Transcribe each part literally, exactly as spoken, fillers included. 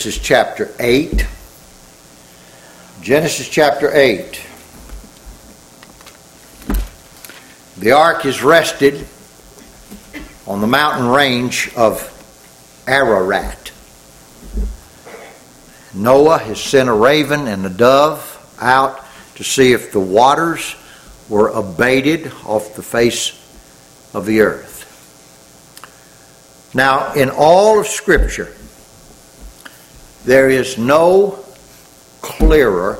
Genesis chapter eight. Genesis chapter eight. The ark is rested on the mountain range of Ararat. Noah has sent a raven and a dove out to see if the waters were abated off the face of the earth. Now, in all of Scripture, there is no clearer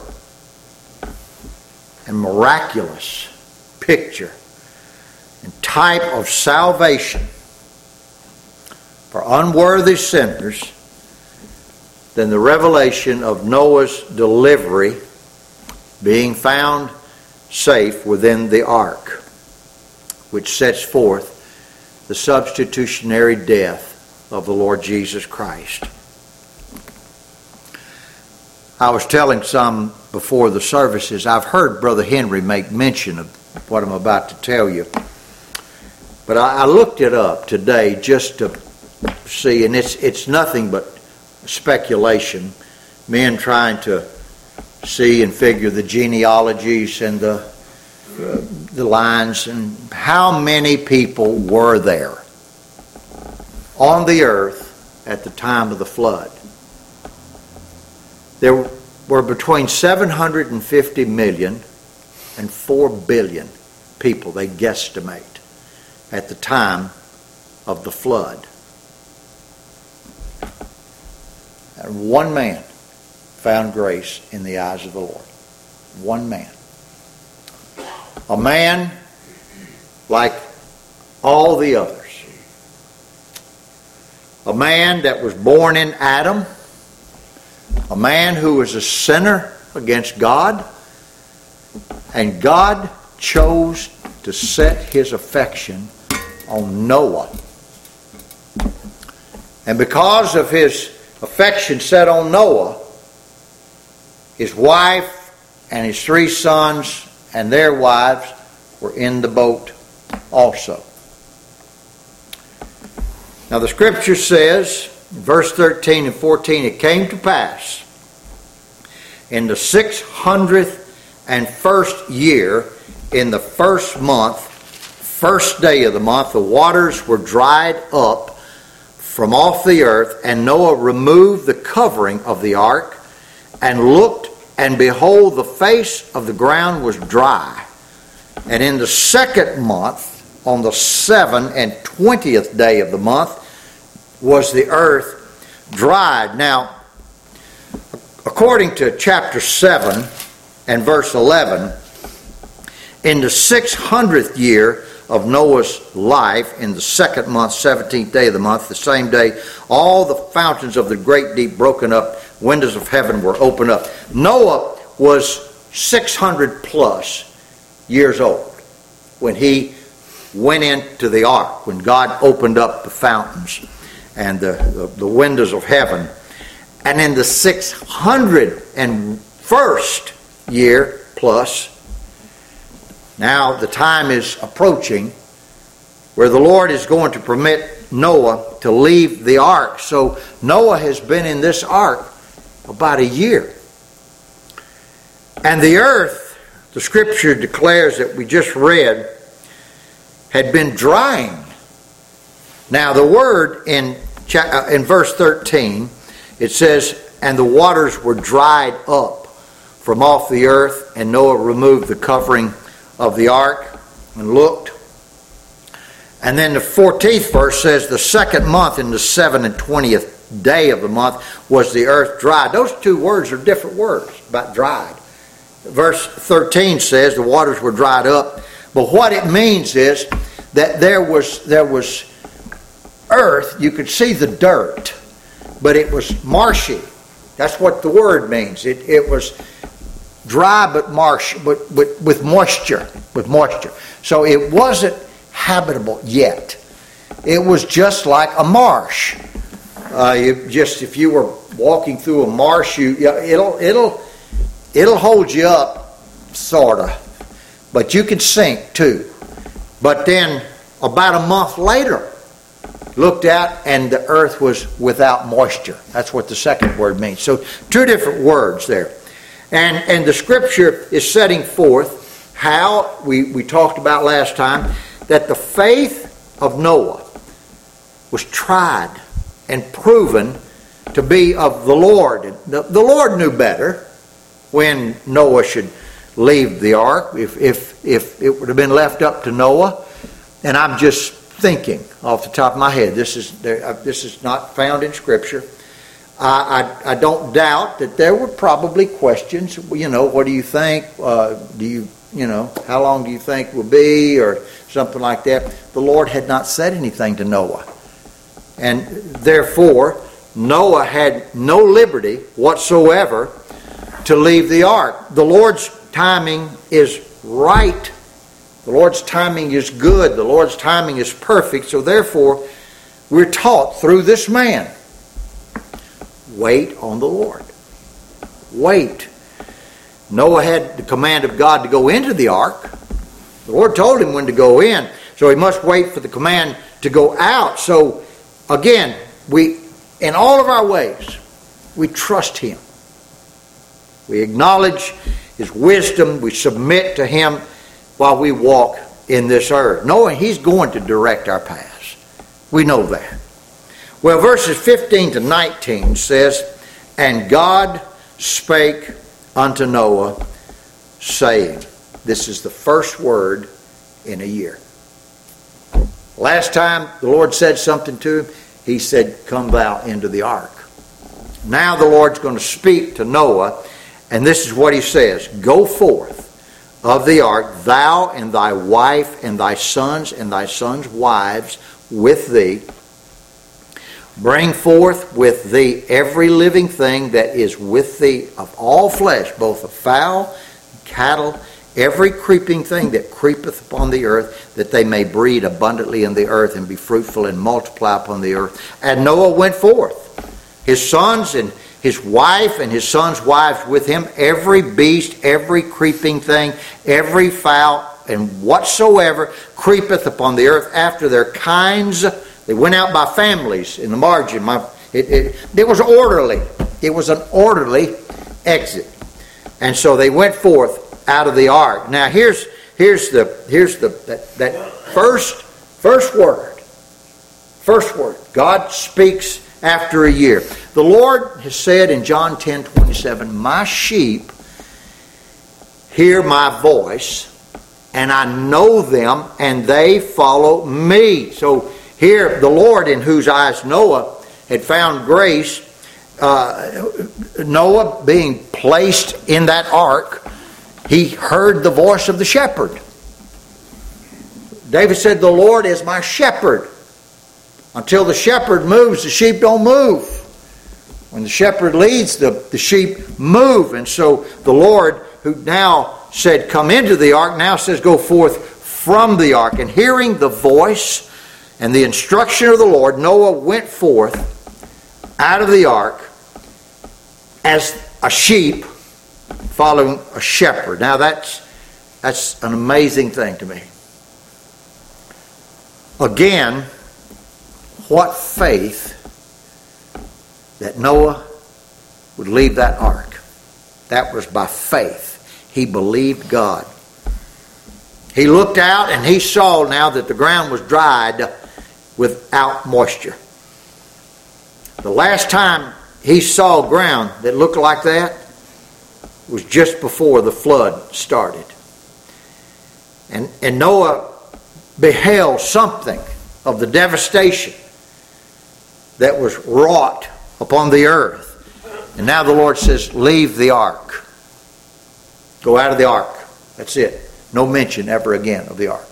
and miraculous picture and type of salvation for unworthy sinners than the revelation of Noah's delivery being found safe within the ark, which sets forth the substitutionary death of the Lord Jesus Christ. I was telling some before the services, I've heard Brother Henry make mention of what I'm about to tell you. But I, I looked it up today just to see, and it's it's nothing but speculation. Men trying to see and figure the genealogies and the, uh, the lines and how many people were there on the earth at the time of the flood. There were between seven hundred fifty million and four billion people, they guesstimate, at the time of the flood. And one man found grace in the eyes of the Lord. One man. A man like all the others. A man that was born in Adam. A man who was a sinner against God, and God chose to set his affection on Noah. And because of his affection set on Noah, his wife and his three sons and their wives were in the boat also. Now the Scripture says, verse thirteen and fourteen, it came to pass in the six hundredth and first year, in the first month, first day of the month, the waters were dried up from off the earth, and Noah removed the covering of the ark, and looked, and behold, the face of the ground was dry. And in the second month, on the seventh and twentieth day of the month, was the earth dried. Now, according to chapter seven and verse eleven, in the six hundredth year of Noah's life, in the second month, seventeenth day of the month, the same day, all the fountains of the great deep broken up, windows of heaven were opened up. Noah was six hundred plus years old when he went into the ark, when God opened up the fountains and the, the, the windows of heaven. And in the six hundred first year plus, now the time is approaching where the Lord is going to permit Noah to leave the ark. So Noah has been in this ark about a year. And the earth, the Scripture declares that we just read, had been drying. Now the word in in verse thirteen, it says, and the waters were dried up from off the earth, and Noah removed the covering of the ark and looked. And then the fourteenth verse says, the second month, in the seventh and twentieth day of the month, was the earth dried. Those two words are different words about dried. Verse thirteen says the waters were dried up, but what it means is that there was there was earth. You could see the dirt, but it was marshy. That's what the word means. It it was dry but marsh, but, but with moisture, with moisture. So it wasn't habitable yet. It was just like a marsh. Uh, you just if you were walking through a marsh, you it'll it'll it'll hold you up, sorta, but you can sink too. But then about a month later, looked out and the earth was without moisture. That's what the second word means. So two different words there. And, and the scripture is setting forth how, we, we talked about last time, that the faith of Noah was tried and proven to be of the Lord. The, the Lord knew better when Noah should leave the ark, if, if, if it would have been left up to Noah. And I'm just thinking off the top of my head, this is this is not found in Scripture. I, I, I don't doubt that there were probably questions. You know, what do you think? Uh, do you you know how long do you think will be, or something like that? The Lord had not said anything to Noah, and therefore Noah had no liberty whatsoever to leave the ark. The Lord's timing is right. The Lord's timing is good. The Lord's timing is perfect. So therefore, we're taught through this man, wait on the Lord. Wait. Noah had the command of God to go into the ark. The Lord told him when to go in. So he must wait for the command to go out. So again, we, in all of our ways, we trust Him. We acknowledge His wisdom. We submit to Him while we walk in this earth, knowing He's going to direct our paths. We know that. Well, verses fifteen to nineteen says, "And God spake unto Noah, saying," this is the first word in a year. Last time the Lord said something to him, He said, "Come thou into the ark." Now the Lord's going to speak to Noah, and this is what He says: "Go forth of the ark, thou and thy wife and thy sons and thy sons' wives with thee. Bring forth with thee every living thing that is with thee of all flesh, both of fowl, cattle, every creeping thing that creepeth upon the earth, that they may breed abundantly in the earth and be fruitful and multiply upon the earth." And Noah went forth, his sons and his wife and his sons' wives with him, every beast, every creeping thing, every fowl, and whatsoever creepeth upon the earth after their kinds. They went out by families in the margin. My, it, it, it was orderly. It was an orderly exit. And so they went forth out of the ark. Now here's here's the here's the that, that first first word. First word. God speaks after a year. The Lord has said in John ten twenty-seven, "My sheep hear my voice, and I know them, and they follow me." So here, the Lord, in whose eyes Noah had found grace, uh, Noah being placed in that ark, he heard the voice of the shepherd. David said, "The Lord is my shepherd. Until the shepherd moves, the sheep don't move. When the shepherd leads, the, the sheep move." And so the Lord, who now said, "Come into the ark," now says, "Go forth from the ark." And hearing the voice and the instruction of the Lord, Noah went forth out of the ark as a sheep following a shepherd. Now that's, that's an amazing thing to me. Again, what faith that Noah would leave that ark. That was by faith. He believed God. He looked out and he saw now that the ground was dried without moisture. The last time he saw ground that looked like that was just before the flood started. And, and Noah beheld something of the devastation that was wrought upon the earth. And now the Lord says, "Leave the ark. Go out of the ark." That's it. No mention ever again of the ark.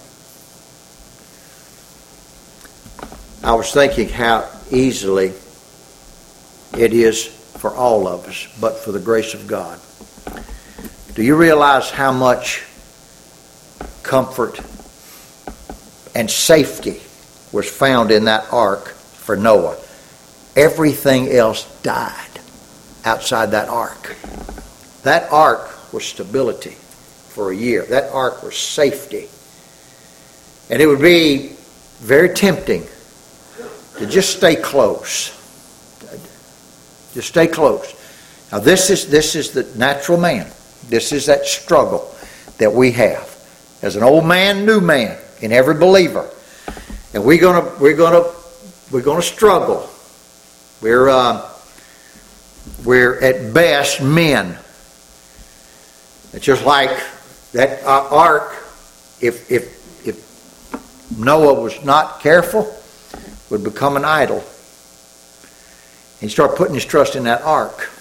I was thinking how easily it is for all of us, but for the grace of God. Do you realize how much comfort and safety was found in that ark for Noah? Everything else died outside that ark. That ark was stability for a year. That ark was safety. And it would be very tempting to just stay close. Just stay close. Now this is this is the natural man. This is that struggle that we have as an old man, new man in every believer, and we're gonna we're gonna we're gonna struggle. We're uh, we're at best men. It's just like that uh, ark. If if if Noah was not careful, would become an idol. He started putting his trust in that ark.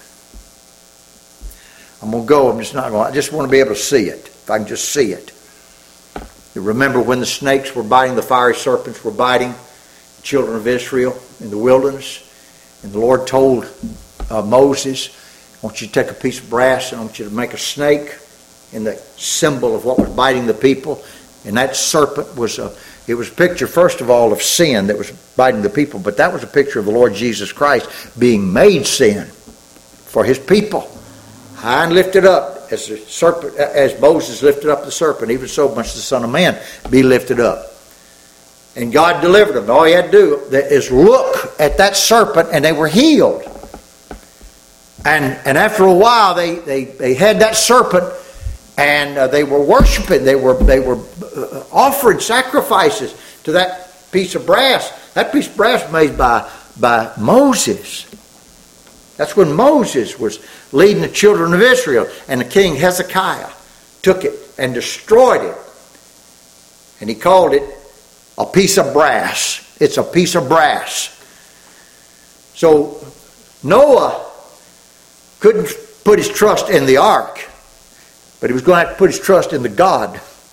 I'm going to go. I'm just not going. I just want to be able to see it. If I can just see it. You remember when the snakes were biting, the fiery serpents were biting the children of Israel in the wilderness, and the Lord told uh, Moses, "I want you to take a piece of brass and I want you to make a snake in the symbol of what was biting the people." And that serpent was a. It was a picture, first of all, of sin that was biting the people, but that was a picture of the Lord Jesus Christ being made sin for his people. High and lifted up, as the serpent, as Moses lifted up the serpent, even so much the Son of Man be lifted up. And God delivered them. All you had to do is look at that serpent and they were healed. And and after a while, they, they, they had that serpent and uh, they were worshiping. They were they were uh, offering sacrifices to that piece of brass. That piece of brass made by by Moses. That's when Moses was leading the children of Israel, and the king Hezekiah took it and destroyed it, and he called it a piece of brass. It's a piece of brass. So Noah couldn't put his trust in the ark, but he was going to have to put his trust in the God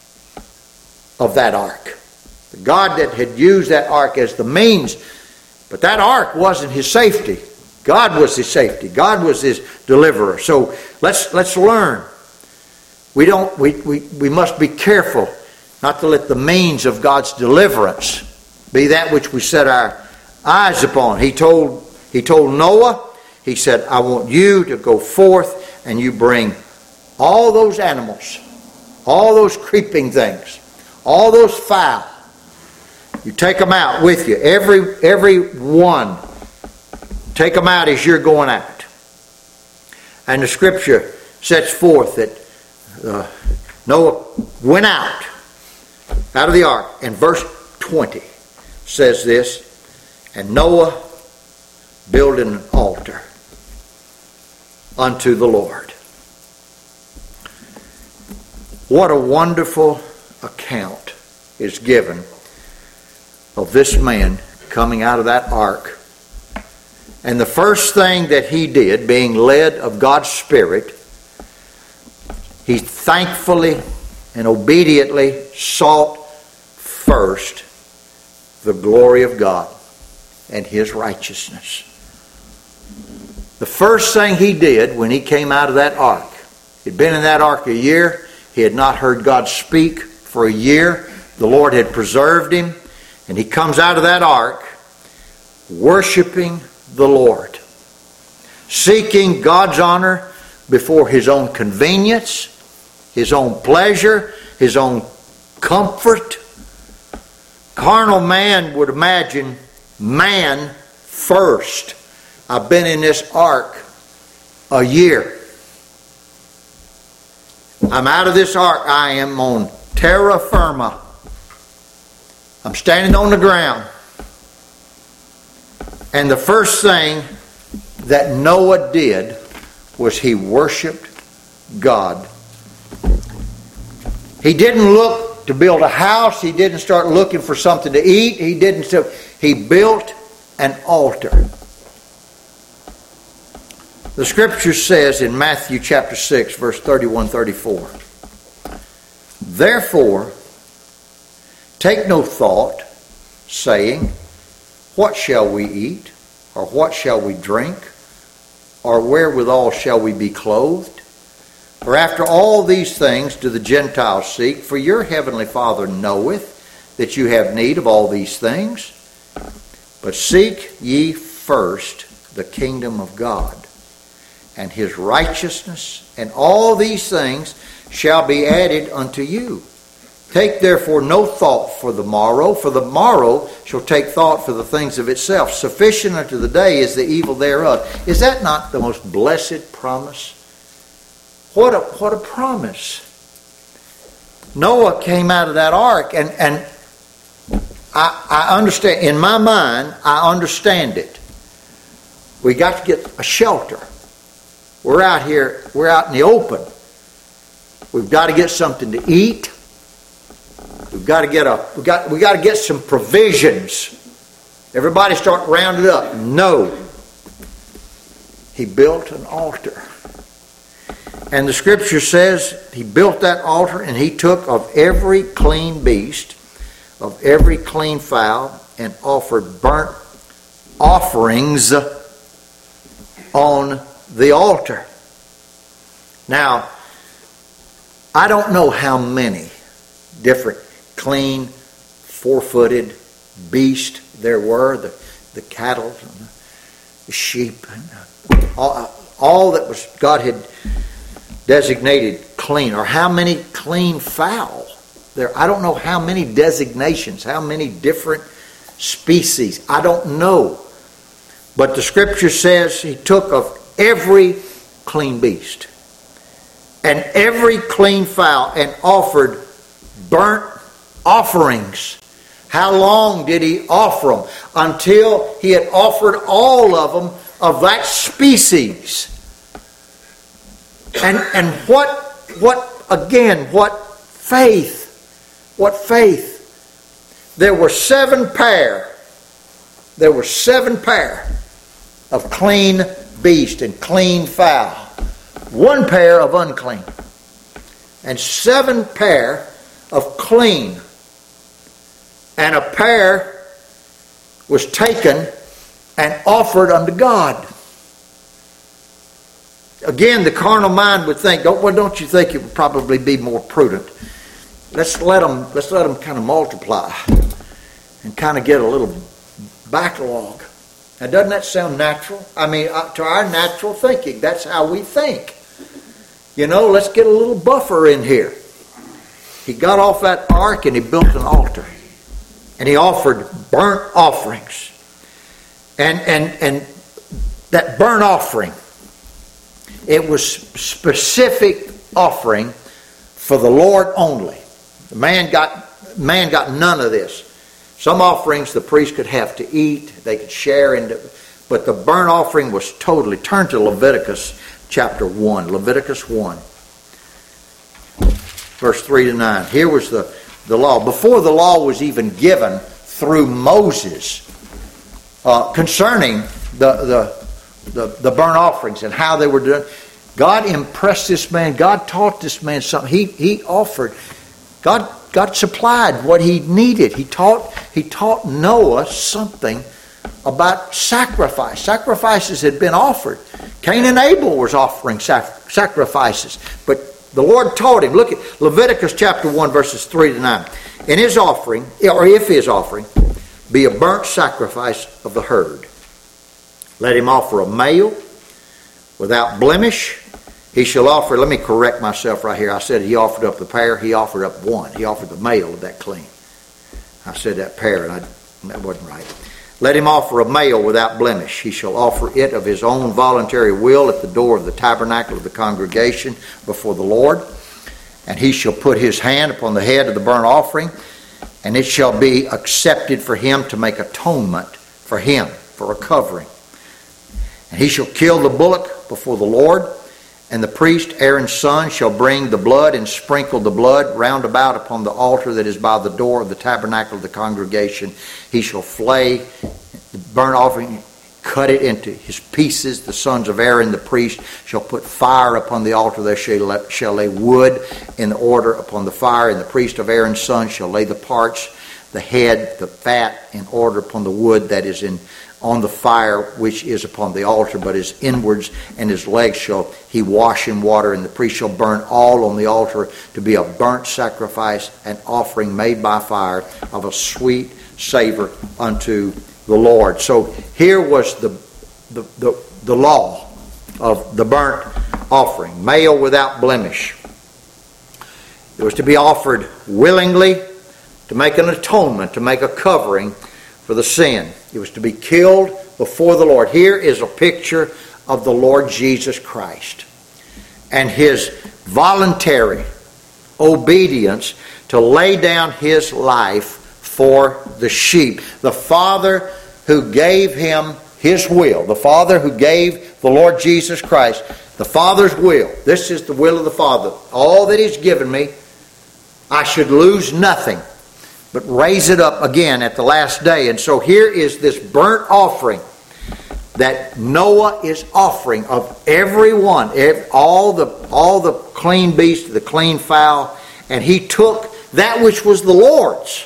of that ark. The God that had used that ark as the means. But that ark wasn't his safety. God was his safety. God was his deliverer. So let's let's learn. We don't we, we, we must be careful not to let the means of God's deliverance be that which we set our eyes upon. He told he told Noah, he said, "I want you to go forth and you bring all those animals, all those creeping things, all those fowl. You take them out with you. Every every one. Take them out as you're going out." And the scripture sets forth that uh, Noah went out, out of the ark. And verse twenty says this, "And Noah builded an altar unto the Lord." What a wonderful account is given of this man coming out of that ark. And the first thing that he did, being led of God's Spirit, he thankfully and obediently sought first the glory of God and his righteousness. The first thing he did when he came out of that ark, he'd been in that ark a year, he had not heard God speak for a year, the Lord had preserved him, and he comes out of that ark worshiping the Lord, seeking God's honor before his own convenience, his own pleasure, his own comfort. Carnal man would imagine man first. I've been in this ark a year. I'm out of this ark. I am on terra firma. I'm standing on the ground. And the first thing that Noah did was he worshiped God. He didn't look to build a house. He didn't start looking for something to eat. He didn't. He built an altar. The scripture says in Matthew chapter six, verse thirty-one thirty-four, "Therefore, take no thought, saying, what shall we eat? Or what shall we drink? Or wherewithal shall we be clothed? For after all these things do the Gentiles seek, for your heavenly Father knoweth that you have need of all these things. But seek ye first the kingdom of God and his righteousness, and all these things shall be added unto you." Take therefore no thought for the morrow, for the morrow shall take thought for the things of itself. Sufficient unto the day is the evil thereof. Is that not the most blessed promise? What a, what a promise. Noah came out of that ark, and, and I, I understand, in my mind, I understand it. We got to get a shelter. We're out here, we're out in the open. We've got to get something to eat. We've got to get a we got we got to get some provisions. Everybody start rounded up. No. He built an altar. And the scripture says he built that altar, and he took of every clean beast, of every clean fowl, and offered burnt offerings on the altar. Now, I don't know how many different clean, four-footed beasts there were, the, the cattle and the sheep, and all, all that was God had designated clean, or how many clean fowl there. I don't know how many designations, how many different species. I don't know. But the scripture says he took of every clean beast and every clean fowl and offered burnt offerings. How long did he offer them? Until he had offered all of them of that species. And and what what again, what faith. What faith. There were seven pair. There were seven pair of clean beast and clean fowl. One pair of unclean. And seven pair of clean. And a pair was taken and offered unto God. Again, the carnal mind would think, oh, well, don't you think it would probably be more prudent? Let's let them, let's let them kind of multiply and kind of get a little backlog. Now, doesn't that sound natural? I mean, to our natural thinking, that's how we think. You know, let's get a little buffer in here. He got off that ark and he built an altar. And he offered burnt offerings. And, and, and that burnt offering, it was specific offering for the Lord only. The man got, man got none of this. Some offerings the priest could have to eat. They could share in it. But the burnt offering was totally. Turn to Leviticus chapter one. Leviticus one. Verse three to nine. Here was the, the law. Before the law was even given through Moses uh, concerning the, the, the, the burnt offerings and how they were done, God impressed this man. God taught this man something. He, he offered. God God supplied what he needed. He taught he taught Noah something about sacrifice. Sacrifices had been offered. Cain and Abel was offering sac- sacrifices. But the Lord taught him. Look at Leviticus chapter one, verses three to nine. In his offering, or if his offering, be a burnt sacrifice of the herd. Let him offer a male without blemish. He shall offer, let me correct myself right here. I said he offered up the pair. He offered up one. He offered the male of that clean. I said that pair, and I, that wasn't right. Let him offer a male without blemish. He shall offer it of his own voluntary will at the door of the tabernacle of the congregation before the Lord. And he shall put his hand upon the head of the burnt offering, and it shall be accepted for him to make atonement for him, for a covering. And he shall kill the bullock before the Lord. And the priest, Aaron's son, shall bring the blood and sprinkle the blood round about upon the altar that is by the door of the tabernacle of the congregation. He shall flay the burnt offering, cut it into his pieces. The sons of Aaron, the priest, shall put fire upon the altar. They shall, shall lay wood in the order upon the fire. And the priest of Aaron's son shall lay the parts, the head, the fat, in order upon the wood that is in on the fire which is upon the altar, but his inwards and his legs shall he wash in water, and the priest shall burn all on the altar to be a burnt sacrifice, an offering made by fire of a sweet savor unto the Lord. So here was the the, the, the law of the burnt offering, male without blemish. It was to be offered willingly to make an atonement, to make a covering for the sin. It was to be killed before the Lord. Here is a picture of the Lord Jesus Christ and His voluntary obedience to lay down His life for the sheep. The Father who gave Him His will, the Father who gave the Lord Jesus Christ, the Father's will. This is the will of the Father. All that He's given me, I should lose nothing, but raise it up again at the last day. And so here is this burnt offering that Noah is offering of every one, all the, all the clean beasts, the clean fowl, and he took that which was the Lord's.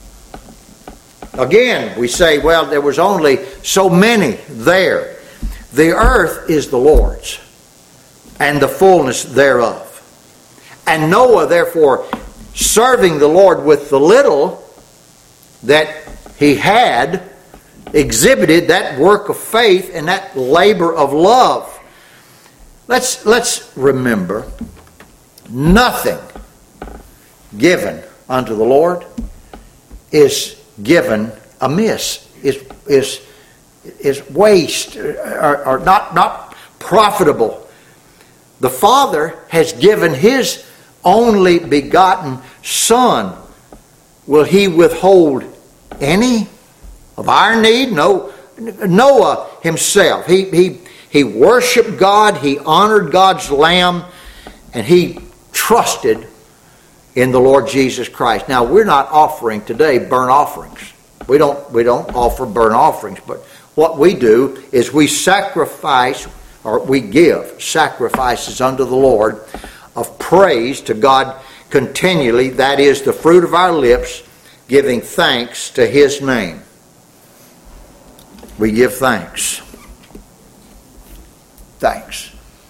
Again, we say, well, there was only so many there. The earth is the Lord's, and the fullness thereof. And Noah, therefore, serving the Lord with the little that he had, exhibited that work of faith and that labor of love. Let's, let's remember, nothing given unto the Lord is given amiss, is, is, is waste, or, or not, not profitable. The Father has given His only begotten Son. Will He withhold any of our need? No. Noah himself, he, he, he worshiped God, he honored God's Lamb, and he trusted in the Lord Jesus Christ. Now, we're not offering today burnt offerings. We don't, we don't offer burnt offerings, but what we do is we sacrifice, or we give sacrifices unto the Lord of praise to God continually. That is the fruit of our lips, giving thanks to His name. We give thanks. Thanks.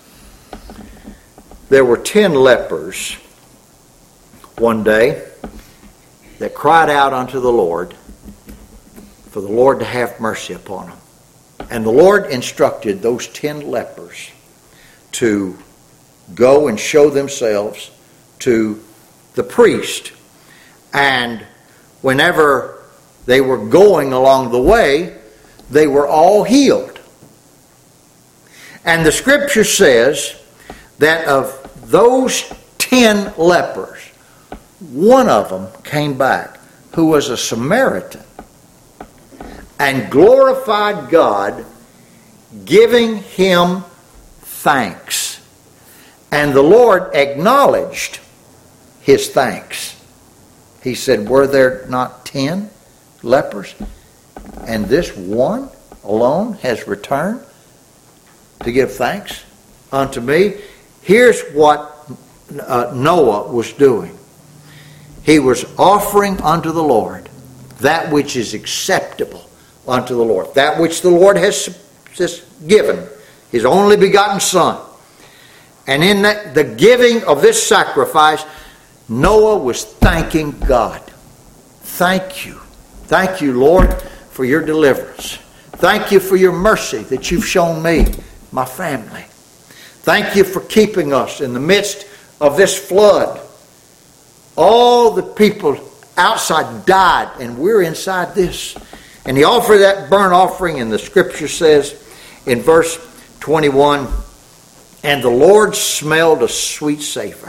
There were ten lepers one day that cried out unto the Lord for the Lord to have mercy upon them. And the Lord instructed those ten lepers to go and show themselves to the priest. And whenever they were going along the way, they were all healed. And the Scripture says that of those ten lepers, one of them came back who was a Samaritan and glorified God, giving Him thanks. And the Lord acknowledged his thanks. He said, were there not ten lepers? And this one alone has returned to give thanks unto me. Here's what uh, Noah was doing. He was offering unto the Lord that which is acceptable unto the Lord. That which the Lord has given, His only begotten Son. And in that, the giving of this sacrifice, Noah was thanking God. Thank you. Thank you, Lord, for your deliverance. Thank you for your mercy that you've shown me, my family. Thank you for keeping us in the midst of this flood. All the people outside died, and we're inside this. And he offered that burnt offering, and the Scripture says in verse twenty-one, and the Lord smelled a sweet savor.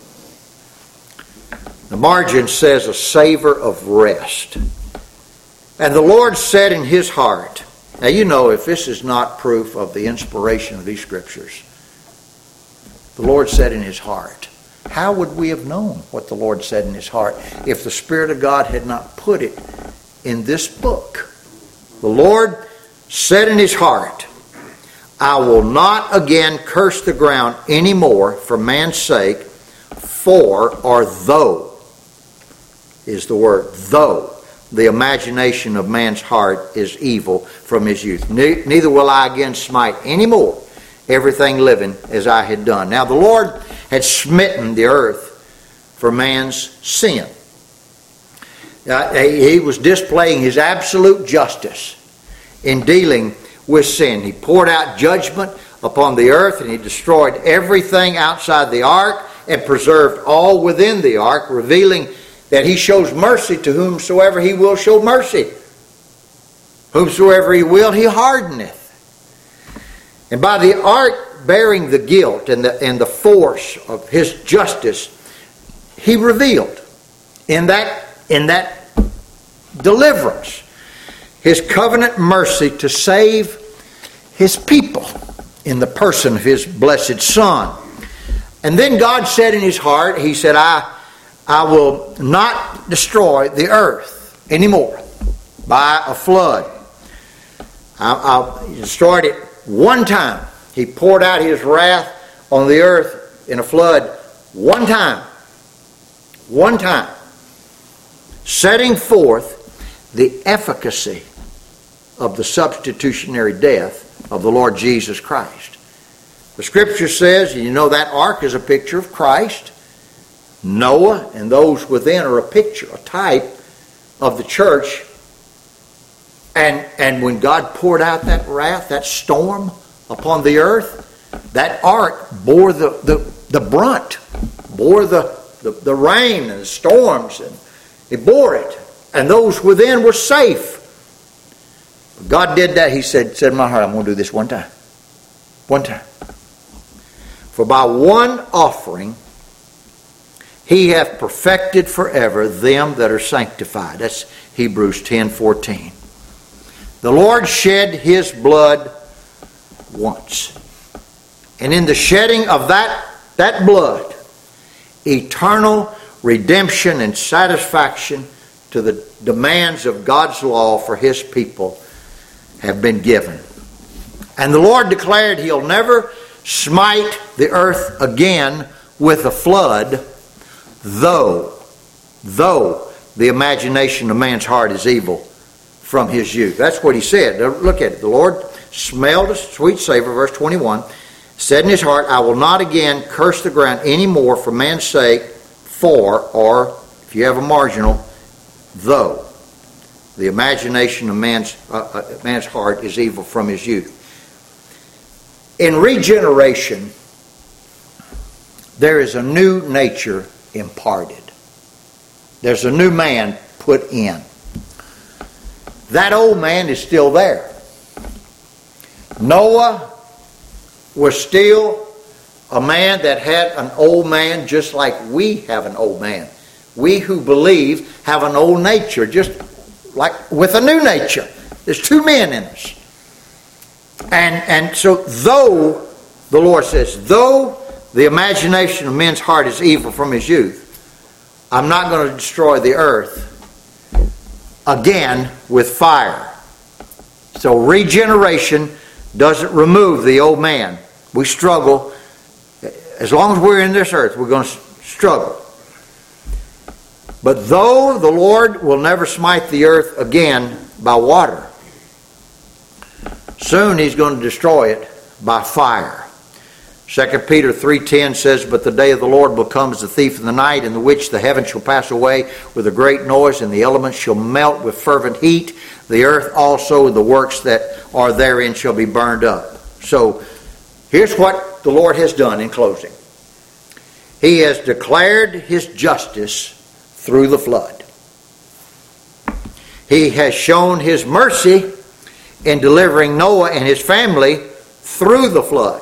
The margin says a savor of rest. And the Lord said in His heart. Now you know, if this is not proof of the inspiration of these Scriptures, the Lord said in His heart. How would we have known what the Lord said in His heart if the Spirit of God had not put it in this book? The Lord said in His heart, I will not again curse the ground any more for man's sake, for, or though, is the word, though the imagination of man's heart is evil from his youth. Neither will I again smite any more everything living as I had done. Now the Lord had smitten the earth for man's sin. Uh, he was displaying His absolute justice in dealing with sin. He poured out judgment upon the earth, and He destroyed everything outside the ark. and preserved all within the ark, revealing that he shows mercy to whomsoever he will show mercy. Whomsoever he will, he hardeneth. And by the ark bearing the guilt and the, and the force of his justice, he revealed in that, in that deliverance his covenant mercy to save his people in the person of his blessed Son. And then God said in his heart, he said, I, I will not destroy the earth anymore by a flood. I, I destroyed it one time. He poured out his wrath on the earth in a flood one time. One time. Setting forth the efficacy of the substitutionary death of the Lord Jesus Christ. The Scripture says, you know that ark is a picture of Christ. Noah and those within are a picture, a type of the church. And, and when God poured out that wrath, that storm upon the earth, that ark bore the, the, the brunt, bore the, the, the rain and the storms, and it bore it. And those within were safe. God did that. He said, said in my heart, I'm going to do this one time. One time. For by one offering he hath perfected forever them that are sanctified. That's Hebrews ten fourteen. The Lord shed his blood once. And in the shedding of that, that blood, eternal redemption and satisfaction to the demands of God's law for his people have been given. And the Lord declared he'll never smite the earth again with a flood, though, though the imagination of man's heart is evil from his youth. That's what he said. Look at it. The Lord smelled a sweet savor, verse twenty-one, said in his heart, I will not again curse the ground any more for man's sake, for, or if you have a marginal, though the imagination of man's, uh, uh, man's heart is evil from his youth. In regeneration, there is a new nature imparted. There's a new man put in. That old man is still there. Noah was still a man that had an old man just like we have an old man. We who believe have an old nature, just like with a new nature. There's two men in us. And, and so though, the Lord says, though the imagination of men's heart is evil from his youth, I'm not going to destroy the earth again with fire. So regeneration doesn't remove the old man. We struggle. As long as we're in this earth, we're going to struggle. But though the Lord will never smite the earth again by water, soon he's going to destroy it by fire. Second Peter three ten says, but the day of the Lord will come as a thief in the night, in the which the heavens shall pass away with a great noise, and the elements shall melt with fervent heat. The earth also and the works that are therein shall be burned up. So here's what the Lord has done in closing. He has declared his justice through the flood. He has shown his mercy in delivering Noah and his family through the flood.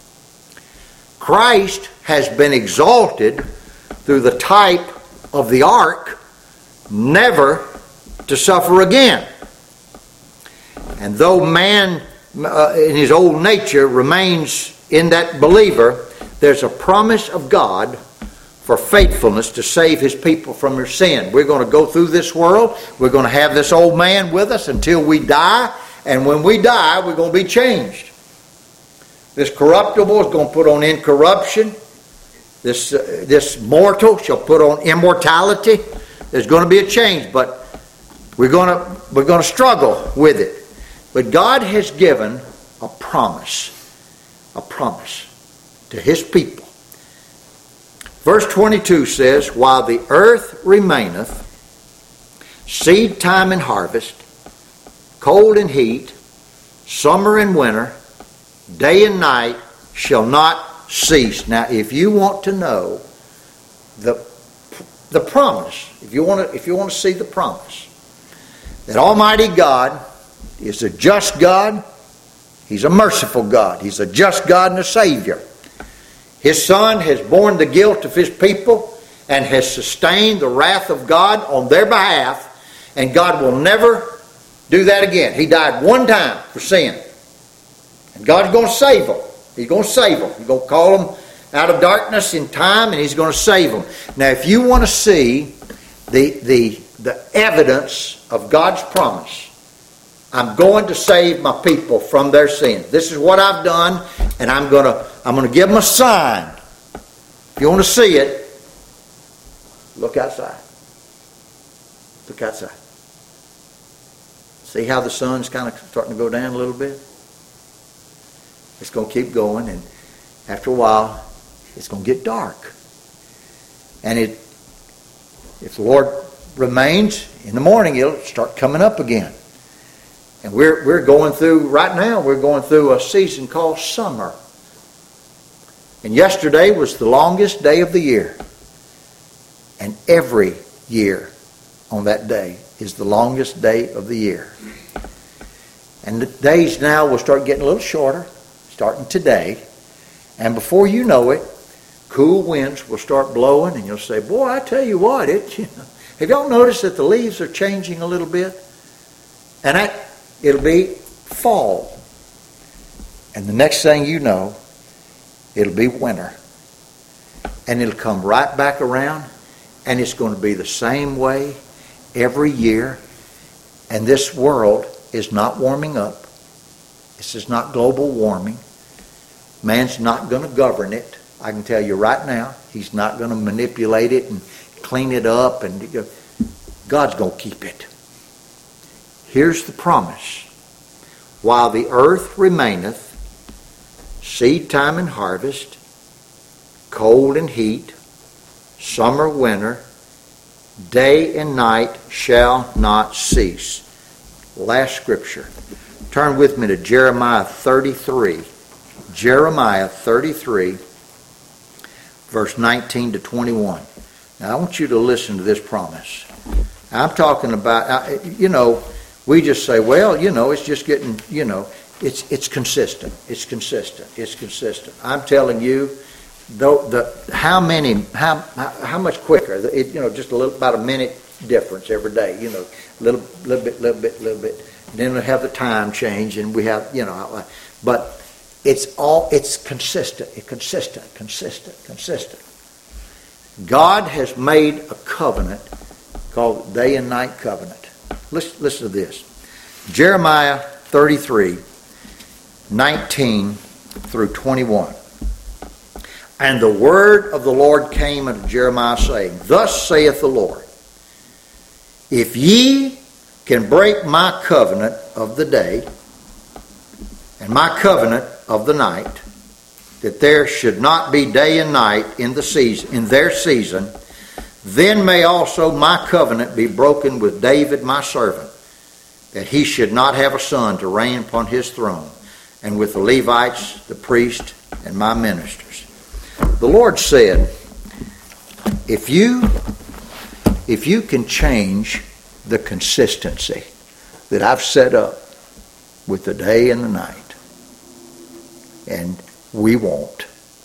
Christ has been exalted through the type of the ark, never to suffer again. And though man uh, in his old nature remains in that believer, there's a promise of God for faithfulness to save his people from their sin. We're going to go through this world. We're going to have this old man with us until we die. And when we die, we're going to be changed. This corruptible is going to put on incorruption. This, uh, this mortal shall put on immortality. There's going to be a change, but we're going to, we're going to struggle with it. But God has given a promise. A promise to his people. Verse twenty-two says, while the earth remaineth, seed time and harvest, cold and heat, summer and winter, day and night shall not cease. Now, if you want to know the the promise, if you want to, if you want to see the promise that Almighty God is a just God, He's a merciful God, He's a just God and a Savior. His Son has borne the guilt of His people and has sustained the wrath of God on their behalf, and God will never do that again. He died one time for sin, and God's going to save them. He's going to save them. He's going to call them out of darkness in time, and He's going to save them. Now, if you want to see the, the, the evidence of God's promise, I'm going to save my people from their sins. This is what I've done, and I'm going to, I'm going to give them a sign. If you want to see it, look outside. Look outside. See how the sun's kind of starting to go down a little bit? It's going to keep going, and after a while, it's going to get dark. And it, if the Lord remains, in the morning it'll start coming up again. And we're we're going through, right now, we're going through a season called summer. And yesterday was the longest day of the year. And every year on that day is the longest day of the year. And the days now will start getting a little shorter, starting today. And before you know it, cool winds will start blowing, and you'll say, boy, I tell you what, it, you know, have y'all noticed that the leaves are changing a little bit? And that, it'll be fall. And the next thing you know, it'll be winter. And it'll come right back around, and it's going to be the same way every year. And this world is not warming up. This is not global warming. Man's not going to govern it. I can tell you right now, he's not going to manipulate it and clean it up. And God's going to keep it. Here's the promise. While the earth remaineth, seed time and harvest, cold and heat, summer, winter, day and night shall not cease. Last scripture. Turn with me to Jeremiah thirty-three. Jeremiah thirty-three, verse nineteen to twenty-one. Now I want you to listen to this promise. I'm talking about, you know, we just say, well, you know, it's just getting, you know, it's it's consistent. It's consistent. It's consistent. I'm telling you, though, the how many, how how much quicker? It, you know, just a little, about a minute difference every day. You know, a little, little bit, little bit, little bit. And then we have the time change, and we have, you know, but it's all it's consistent. It's consistent, consistent, consistent. God has made a covenant called day and night covenant. Listen, listen to this. Jeremiah thirty-three, nineteen through twenty-one. And the word of the Lord came unto Jeremiah, saying, Thus saith the Lord, if ye can break my covenant of the day and my covenant of the night, that there should not be day and night in the season, in their season, then may also my covenant be broken with David my servant, that he should not have a son to reign upon his throne, and with the Levites, the priests, and my ministers. The Lord said, if you if you can change the consistency that I've set up with the day and the night, and we won't.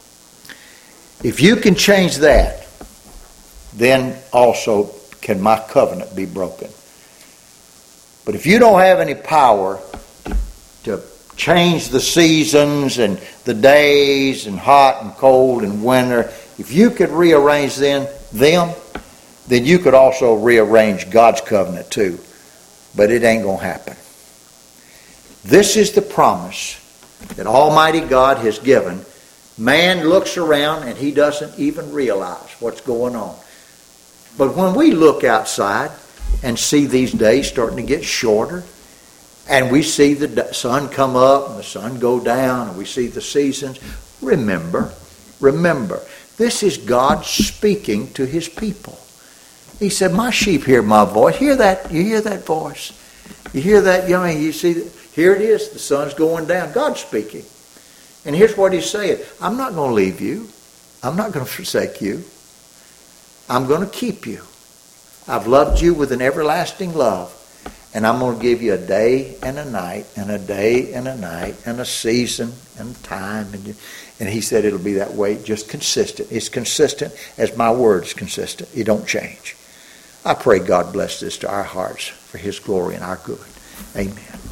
If you can change that, then also can my covenant be broken. But if you don't have any power to change the seasons and the days and hot and cold and winter, if you could rearrange then them, then you could also rearrange God's covenant too. But it ain't going to happen. This is the promise that Almighty God has given. Man looks around and he doesn't even realize what's going on. But when we look outside and see these days starting to get shorter, and we see the sun come up and the sun go down, and we see the seasons, remember, remember, this is God speaking to his people. He said, my sheep hear my voice. Hear that? You hear that voice? You hear that? You know, you see, here it is. The sun's going down. God's speaking. And here's what he's saying. I'm not going to leave you. I'm not going to forsake you. I'm going to keep you. I've loved you with an everlasting love. And I'm going to give you a day and a night and a day and a night and a season and time. And, and he said it'll be that way, just consistent. It's consistent as my word is consistent. It don't change. I pray God bless this to our hearts for his glory and our good. Amen.